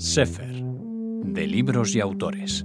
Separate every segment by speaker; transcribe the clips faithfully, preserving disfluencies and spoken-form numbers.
Speaker 1: Sefer, de libros y autores.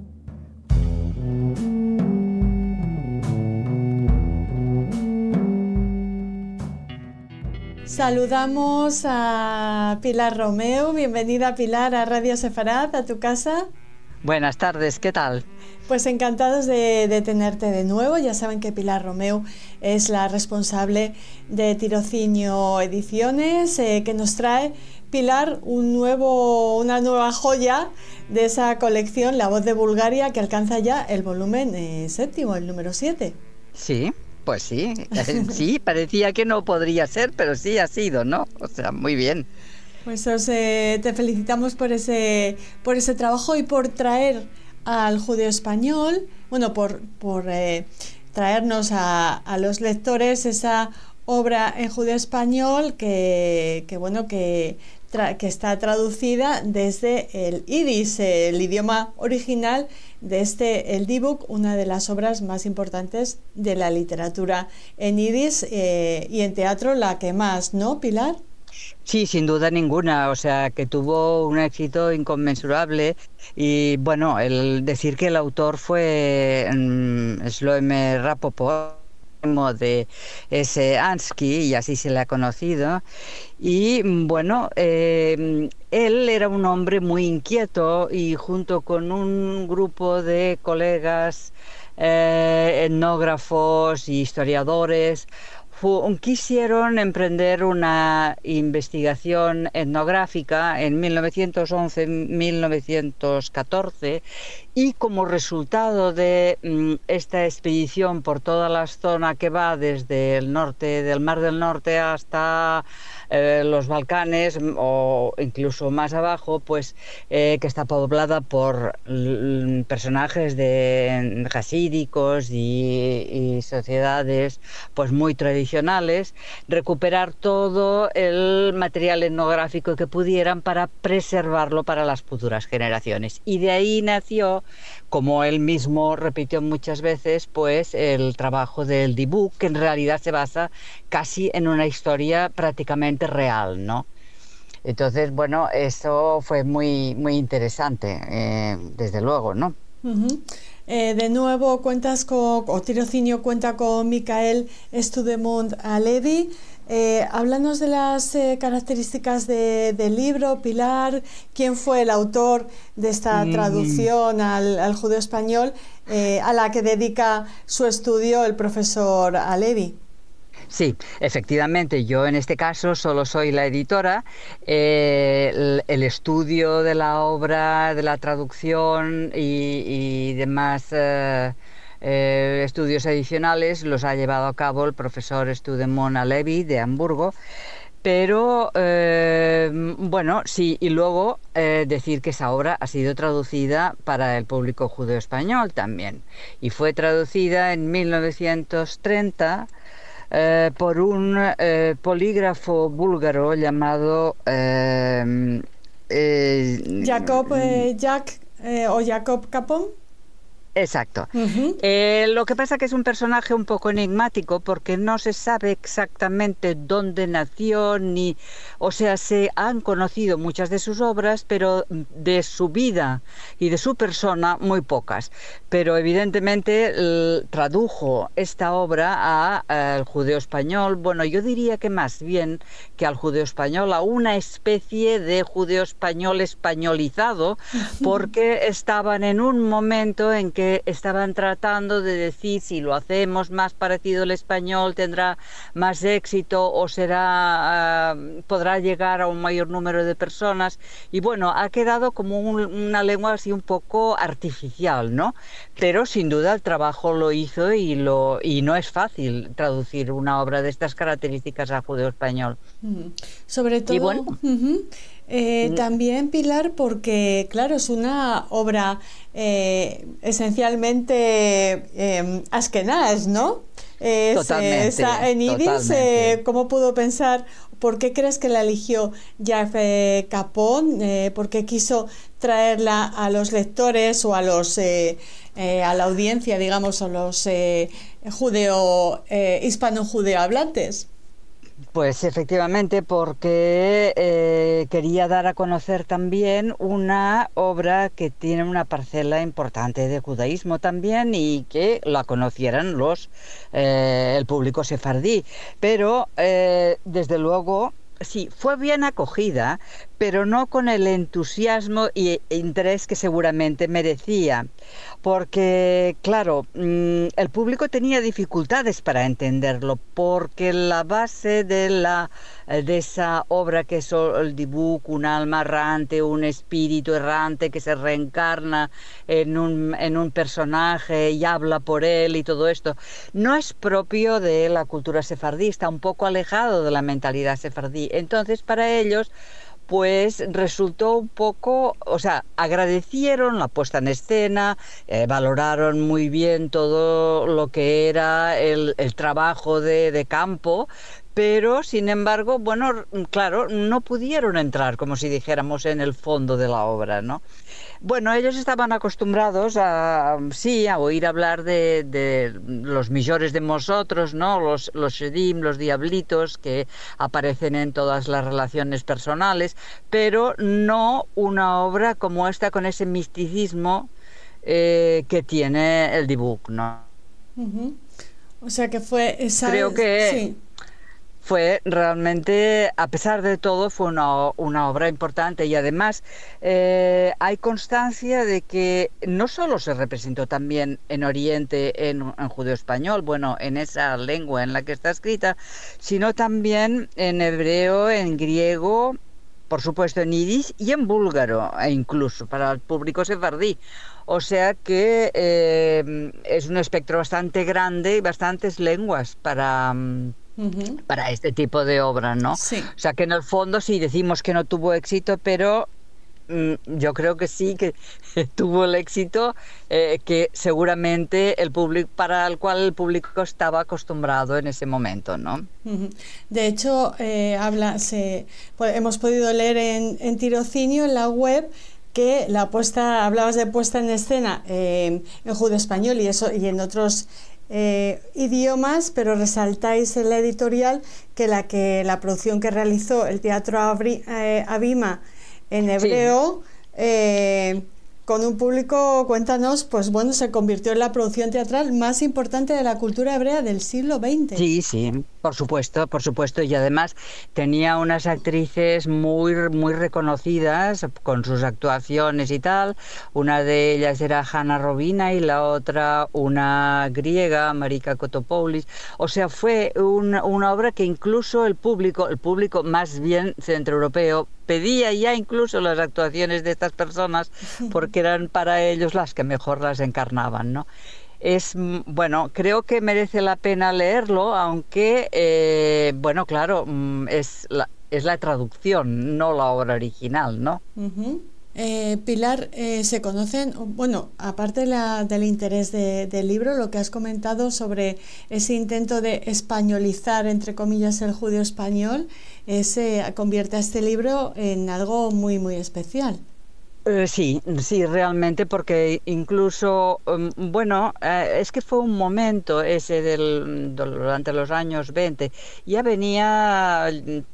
Speaker 2: Saludamos a Pilar Romeu. Bienvenida, Pilar, a Radio Sefarad, a tu casa.
Speaker 3: Buenas tardes, ¿qué tal?
Speaker 2: Pues encantados de, de tenerte de nuevo. Ya saben que Pilar Romeu es la responsable de Tirocinio Ediciones, eh, que nos trae, Pilar, un nuevo, una nueva joya de esa colección, La Voz de Bulgaria, que alcanza ya el volumen eh, séptimo, el número siete.
Speaker 3: Sí, pues sí, sí, parecía que no podría ser, pero sí ha sido, ¿no? O sea, muy bien.
Speaker 2: Pues os, eh, te felicitamos por ese, por ese trabajo y por traer al judeo español, bueno, por, por eh, traernos a, a los lectores esa obra en judeo español que, que bueno, que, tra que está traducida desde el yidis, el idioma original de este, el Dibuk, una de las obras más importantes de la literatura en yidis eh, y en teatro la que más, ¿no, Pilar?
Speaker 3: Sí, sin duda ninguna, o sea, que tuvo un éxito inconmensurable y, bueno, el decir que el autor fue um, Shlomo Rapoport, de ese Ansky, y así se le ha conocido, y bueno, eh, él era un hombre muy inquieto y junto con un grupo de colegas eh, etnógrafos y historiadores quisieron emprender una investigación etnográfica en mil novecientos once mil novecientos catorce y como resultado de mm, esta expedición por toda la zona que va desde el norte del Mar del Norte hasta eh, los Balcanes o incluso más abajo, pues eh, que está poblada por mm, personajes de hasídicos y, y sociedades pues muy tradicionales, recuperar todo el material etnográfico que pudieran para preservarlo para las futuras generaciones. Y de ahí nació, como él mismo repitió muchas veces, pues el trabajo del Dibuk, que en realidad se basa casi en una historia prácticamente real, ¿no? Entonces, bueno, eso fue muy, muy interesante, eh, desde luego, ¿no?
Speaker 2: Uh-huh. Eh, de nuevo cuentas con, o Tirocinio cuenta con Michael Studemund Alevi. Eh, háblanos de las eh, características de, del libro, Pilar. ¿Quién fue el autor de esta mm. traducción al, al judeo español eh, a la que dedica su estudio el profesor Alevi?
Speaker 3: Sí, efectivamente, yo en este caso solo soy la editora. Eh, el, el estudio de la obra, de la traducción y, y demás eh, eh, estudios adicionales los ha llevado a cabo el profesor Studemund Alevi de Hamburgo. Pero, eh, bueno, sí, y luego eh, decir que esa obra ha sido traducida para el público judeo español también. Y fue traducida en mil novecientos treinta Eh, por un eh, polígrafo búlgaro llamado eh,
Speaker 2: eh, Jacob eh, Jack eh, o Jacob Capon.
Speaker 3: Exacto. Uh-huh. Eh, lo que pasa que es un personaje un poco enigmático porque no se sabe exactamente dónde nació, ni, o sea, se han conocido muchas de sus obras, pero de su vida y de su persona muy pocas. Pero evidentemente el, tradujo esta obra al judeo español, bueno, yo diría que más bien que al judeo español, a una especie de judeo español españolizado, porque estaban en un momento en que estaban tratando de decir si lo hacemos más parecido al español tendrá más éxito o será uh, podrá llegar a un mayor número de personas, y bueno, ha quedado como un, una lengua así un poco artificial, ¿no? Pero sin duda el trabajo lo hizo y lo y no es fácil traducir una obra de estas características al judeo español.
Speaker 2: Mm. Sobre todo,
Speaker 3: y bueno,
Speaker 2: uh-huh. Eh, también, Pilar, porque claro, es una obra eh, esencialmente eh, askenaz, ¿no? Es,
Speaker 3: totalmente.
Speaker 2: Eh, está en yidis, eh, ¿cómo pudo pensar? ¿Por qué crees que la eligió Jacob Capon? Eh, ¿Por qué quiso traerla a los lectores o a los eh, eh, a la audiencia, digamos, a los eh, judeo eh, hispano-judeo hablantes?
Speaker 3: Pues efectivamente, porque eh, quería dar a conocer también una obra que tiene una parcela importante de judaísmo también y que la conocieran los eh, el público sefardí. Pero eh, desde luego sí, fue bien acogida, pero no con el entusiasmo e interés que seguramente merecía, porque, claro, el público tenía dificultades para entenderlo, porque la base de, la, de esa obra que es el dibujo, un alma errante, un espíritu errante que se reencarna en un, en un personaje y habla por él y todo esto, no es propio de la cultura sefardí, está un poco alejado de la mentalidad sefardí. Entonces, para ellos, pues resultó un poco, o sea, agradecieron la puesta en escena, eh, valoraron muy bien todo lo que era el, el trabajo de, de campo, pero sin embargo, bueno, claro, no pudieron entrar, como si dijéramos, en el fondo de la obra, ¿no? Bueno, ellos estaban acostumbrados a, sí, a oír hablar de, de los millores de nosotros, ¿no? Los, los shedim, los diablitos que aparecen en todas las relaciones personales, pero no una obra como esta con ese misticismo eh, que tiene el dibujo, ¿no?
Speaker 2: Uh-huh. O sea que fue esa...
Speaker 3: Creo que...
Speaker 2: Sí.
Speaker 3: Fue realmente, a pesar de todo, fue una, una obra importante y además eh, hay constancia de que no solo se representó también en Oriente, en, en judeo-español, bueno, en esa lengua en la que está escrita, sino también en hebreo, en griego, por supuesto en yiddish y en búlgaro, e incluso para el público sefardí. O sea que eh, es un espectro bastante grande y bastantes lenguas para... Uh-huh. para este tipo de obra, ¿no?
Speaker 2: Sí.
Speaker 3: O sea que en el fondo sí decimos que no tuvo éxito, pero mm, yo creo que sí que tuvo el éxito eh, que seguramente el público para el cual el público estaba acostumbrado en ese momento, ¿no?
Speaker 2: Uh-huh. De hecho, eh, habla, se, pues, hemos podido leer en, en Tirocinio, en la web, que la puesta, hablabas de puesta en escena eh, en judeo-español y eso y en otros Eh, idiomas, pero resaltáis en la editorial que la que la producción que realizó el Teatro Abri, eh, Abima en hebreo, sí. eh, con un público, cuéntanos, pues bueno, se convirtió en la producción teatral más importante de la cultura hebrea del siglo veinte.
Speaker 3: Sí, sí, por supuesto, por supuesto, y además tenía unas actrices muy, muy reconocidas con sus actuaciones y tal. Una de ellas era Hanna Robina y la otra una griega, Marika Kotopoulis. O sea, fue una, una obra que incluso el público, el público más bien centroeuropeo, pedía ya incluso las actuaciones de estas personas porque eran para ellos las que mejor las encarnaban, ¿no? Es, bueno, creo que merece la pena leerlo, aunque, eh, bueno, claro, es la, es la traducción, no la obra original, ¿no?
Speaker 2: Uh-huh. Eh, Pilar, eh, se conocen, bueno, aparte de la, del interés de, del libro, lo que has comentado sobre ese intento de españolizar, entre comillas, el judío español, ese convierte a este libro en algo muy, muy especial.
Speaker 3: Eh, sí, sí, realmente, porque incluso, um, bueno, eh, es que fue un momento ese del, durante los años veinte, ya venía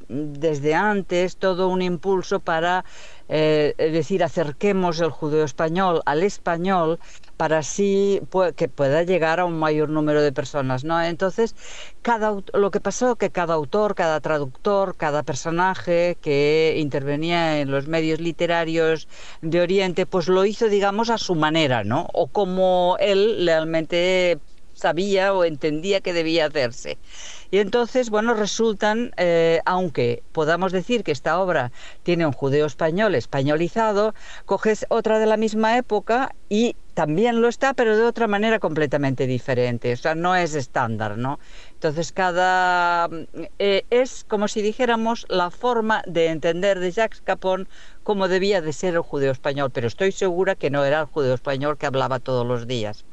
Speaker 3: desde antes todo un impulso para, eh, es decir, acerquemos el judeo español al español para así pu- que pueda llegar a un mayor número de personas, ¿no? Entonces, cada lo que pasó que cada autor, cada traductor, cada personaje que intervenía en los medios literarios de Oriente, pues lo hizo, digamos, a su manera, ¿no? O como él realmente sabía o entendía que debía hacerse. Y entonces, bueno, resultan, eh, aunque podamos decir que esta obra tiene un judeo español españolizado, coges otra de la misma época y también lo está, pero de otra manera completamente diferente. O sea, no es estándar, ¿no? Entonces, cada eh, es como si dijéramos la forma de entender de Jacques Capon cómo debía de ser el judeo español, pero estoy segura que no era el judeo español que hablaba todos los días.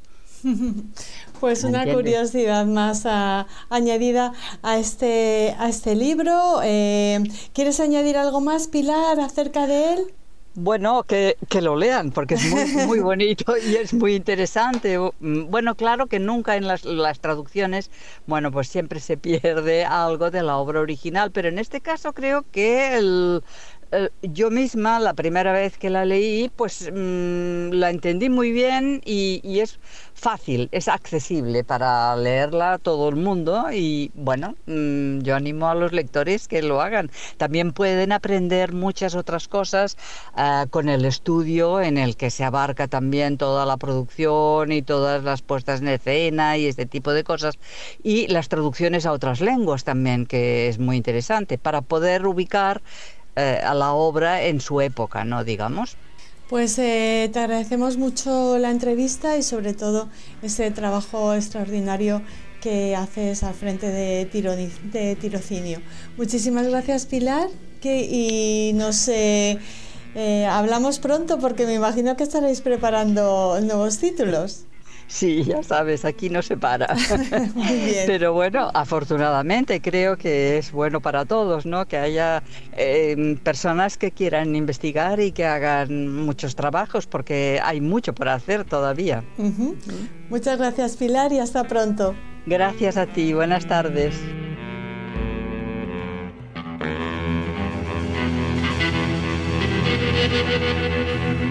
Speaker 2: Pues una curiosidad más a, añadida a este, a este libro. Eh, ¿Quieres añadir algo más, Pilar, acerca de él?
Speaker 3: Bueno, que, que lo lean, porque es muy, muy bonito y es muy interesante. Bueno, claro que nunca en las, las traducciones, bueno, pues siempre se pierde algo de la obra original, pero en este caso creo que el, el, yo misma, la primera vez que la leí, pues mmm, la entendí muy bien y, y es fácil, es accesible para leerla todo el mundo y bueno, mmm, yo animo a los lectores que lo hagan. También pueden aprender muchas otras cosas uh, con el estudio en el que se abarca también toda la producción y todas las puestas en escena y este tipo de cosas, y las traducciones a otras lenguas también, que es muy interesante para poder ubicar uh, a la obra en su época, ¿no? Digamos.
Speaker 2: Pues eh, te agradecemos mucho la entrevista y sobre todo ese trabajo extraordinario que haces al frente de, tironi, de Tirocinio. Muchísimas gracias, Pilar, que, y nos eh, eh, hablamos pronto porque me imagino que estaréis preparando nuevos títulos.
Speaker 3: Sí, ya sabes, aquí no se para.
Speaker 2: Muy bien.
Speaker 3: Pero bueno, afortunadamente creo que es bueno para todos, ¿no? Que haya eh, personas que quieran investigar y que hagan muchos trabajos, porque hay mucho por hacer todavía.
Speaker 2: Uh-huh. Muchas gracias, Pilar, y hasta pronto.
Speaker 3: Gracias a ti, buenas tardes.
Speaker 4: Thank you.